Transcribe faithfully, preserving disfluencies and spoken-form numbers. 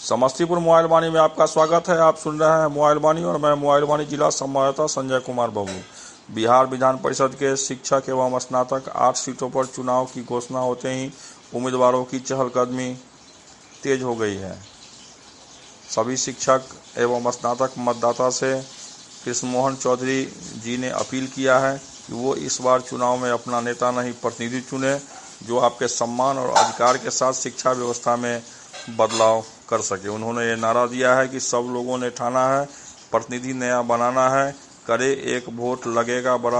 Samastipur mobile वाणी में आपका स्वागत है। आप सुन रहे हैं मोबाइल वाणी और मैं मोबाइल वाणी जिला संवाददाता संजय कुमार बाबू। बिहार विधान परिषद के शिक्षक एवं स्नातक आठ सीटों पर चुनाव की घोषणा होते ही उम्मीदवारों की चहलकदमी तेज हो गई है। सभी शिक्षक एवं स्नातक मतदाता से कृष्ण मोहन चौधरी जी ने अपील किया है कि वो इस बार चुनाव में अपना नेता नहीं प्रतिनिधि चुने, जो आपके सम्मान और अधिकार के साथ शिक्षा व्यवस्था में बदलाव कर सके। उन्होंने ये नारा दिया है कि सब लोगों ने ठाना है, प्रतिनिधि नया बनाना है, करे एक वोट लगेगा बड़ा